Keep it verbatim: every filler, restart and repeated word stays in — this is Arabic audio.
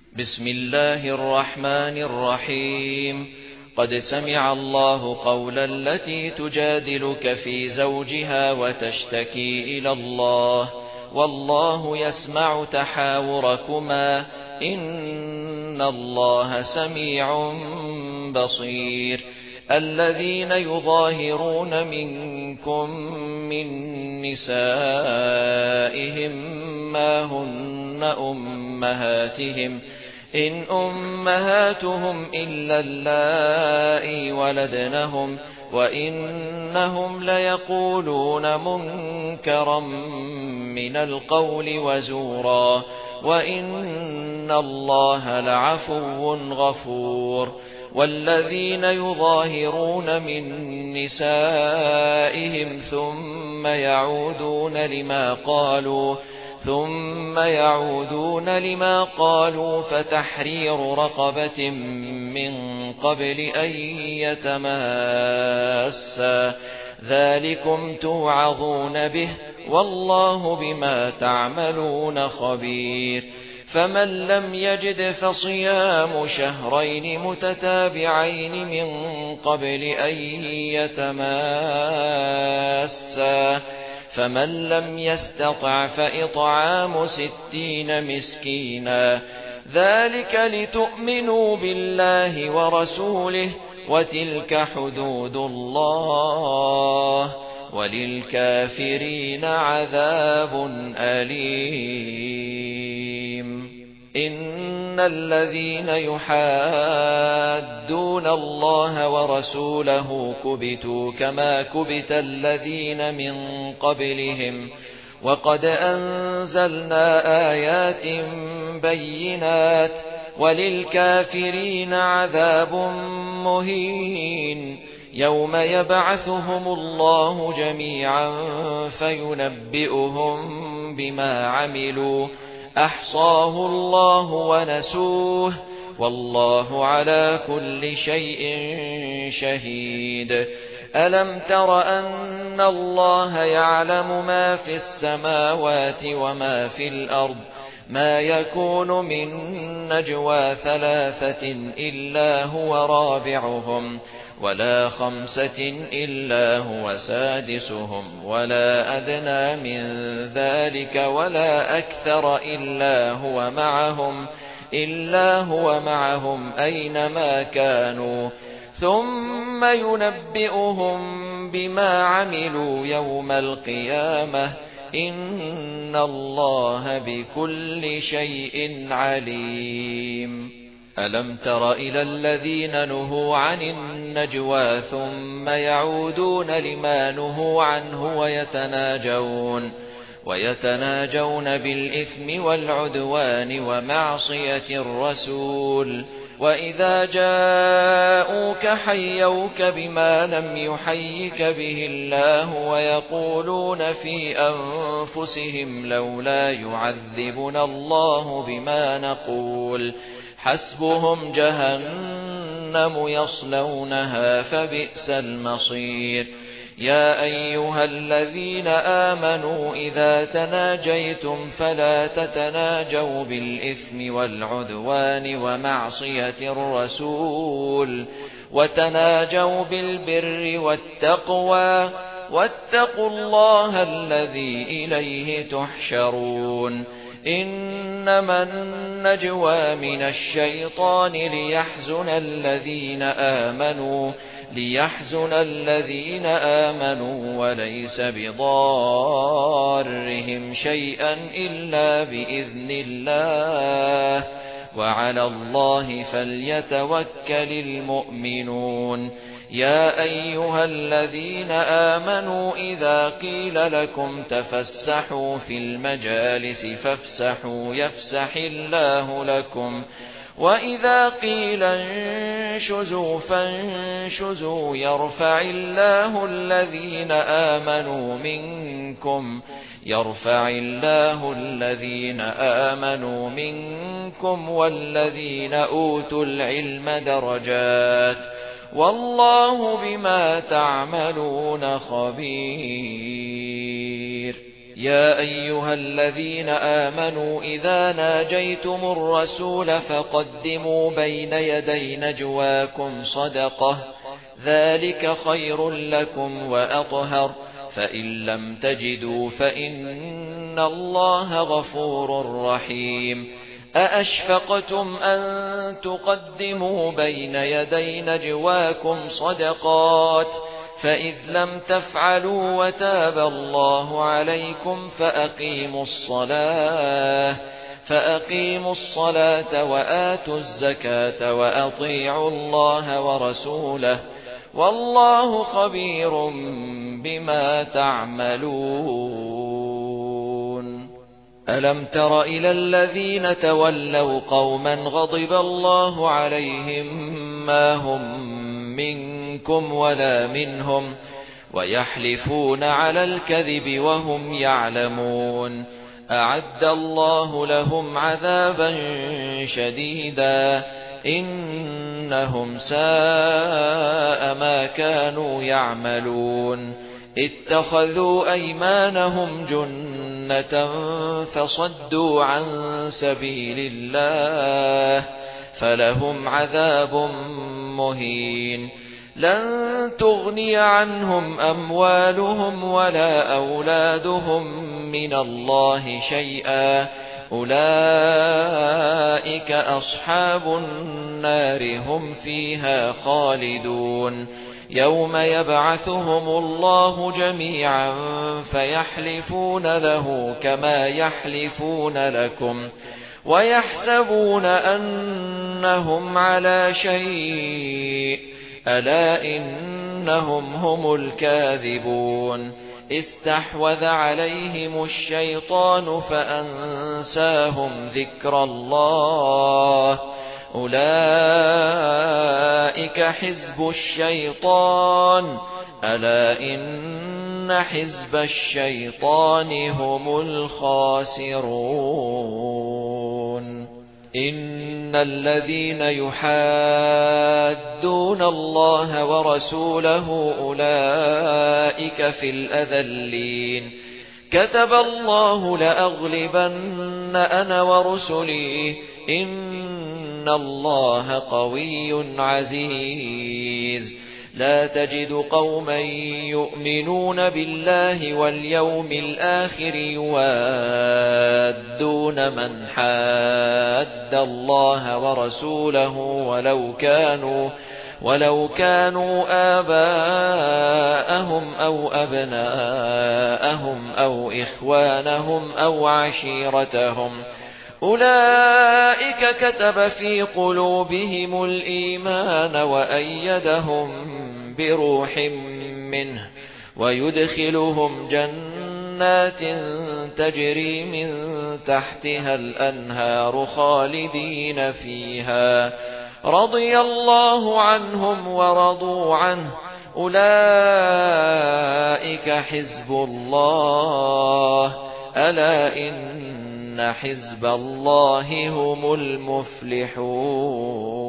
بسم الله الرحمن الرحيم قد سمع الله قول التي تجادلك في زوجها وتشتكي إلى الله والله يسمع تحاوركما إن الله سميع بصير الذين يظاهرون منكم من نسائهم ما هن أمهاتهم إن أمهاتهم إلا اللائي ولدنهم وإنهم ليقولون منكرا من القول وزورا وإن الله لعفو غفور والذين يظاهرون من نسائهم ثم يعودون لما قالوا ثم يعودون لما قالوا فتحرير رقبة من قبل أن يتماسا ذلكم توعظون به والله بما تعملون خبير فمن لم يجد فصيام شهرين متتابعين من قبل أن يتماسا فمن لم يستطع فإطعام ستين مسكينا ذلك لتؤمنوا بالله ورسوله وتلك حدود الله وللكافرين عذاب أليم إن الذين يحادون الله ورسوله كبتوا كما كبت الذين من قبلهم وقد أنزلنا آيات بينات وللكافرين عذاب مهين يوم يبعثهم الله جميعا فينبئهم بما عملوا أحصاه الله ونسوه والله على كل شيء شهيد ألم تر أن الله يعلم ما في السماوات وما في الأرض ما يكون من نجوى ثلاثة إلا هو رابعهم ولا خمسة إلا هو سادسهم ولا أدنى من ذلك ولا أكثر إلا هو معهم إلا هو معهم أينما كانوا ثم ينبئهم بما عملوا يوم القيامة إن الله بكل شيء عليم ألم تر إلى الذين نهوا عن النجوى ثم يعودون لما نهوا عنه ويتناجون ويتناجون بالإثم والعدوان ومعصية الرسول وإذا جاءوك حيوك بما لم يحيك به الله ويقولون في أنفسهم لولا يعذبنا الله بما نقول حسبهم جهنم يصلونها فبئس المصير يا أيها الذين آمنوا إذا تناجيتم فلا تتناجوا بالإثم والعدوان ومعصية الرسول وتناجوا بالبر والتقوى واتقوا الله الذي إليه تحشرون إنما النجوى من الشيطان ليحزن الذين آمنوا ليحزن الذين آمنوا وليس بضارهم شيئا إلا بإذن الله وعلى الله فليتوكل المؤمنون يا أيها الذين آمنوا إذا قيل لكم تفسحوا في المجالس فافسحوا يفسح الله لكم وإذا قيل انشزوا فانشزوا يرفع الله الذين آمنوا منكم يرفع الله الذين آمنوا منكم والذين أوتوا العلم درجات والله بما تعملون خبير يا أيها الذين آمنوا إذا ناجيتم الرسول فقدموا بين يدي نجواكم صدقة ذلك خير لكم وأطهر فإن لم تجدوا فإن الله غفور رحيم أأشفقتم أن تقدموا بين يدي نجواكم صدقات فإذ لم تفعلوا وتاب الله عليكم فأقيموا الصلاة فأقيموا الصلاة وآتوا الزكاة وأطيعوا الله ورسوله والله خبير بما تعملون ألم تر إلى الذين تولوا قوما غضب الله عليهم ما هم منكم ولا منهم ويحلفون على الكذب وهم يعلمون أعد الله لهم عذابا شديدا إنهم ساء ما كانوا يعملون اتخذوا أيمانهم جنة فصدوا عن سبيل الله فلهم عذاب مهين لن تغني عنهم أموالهم ولا أولادهم من الله شيئا أولئك أصحاب النار هم فيها خالدون يوم يبعثهم الله جميعا فيحلفون له كما يحلفون لكم ويحسبون أنهم على شيء ألا إنهم هم الكاذبون استحوذ عليهم الشيطان فأنساهم ذكر الله أولئك حزب الشيطان ألا إن حزب الشيطان هم الخاسرون إن الذين يحادون الله ورسوله أولئك في الأذلين كتب الله لأغلبن أنا ورسلي إن الله قوي عزيز لا تجد قوما يؤمنون بالله واليوم الآخر يوادون من حاد الله ورسوله ولو كانوا ولو كانوا آباءهم أو أبناءهم أو إخوانهم أو عشيرتهم أولئك كتب في قلوبهم الإيمان وأيدهم بروح منه ويدخلهم جنات تجري من تحتها الأنهار خالدين فيها رضي الله عنهم ورضوا عنه أولئك حزب الله ألا إن حزب الله هم المفلحون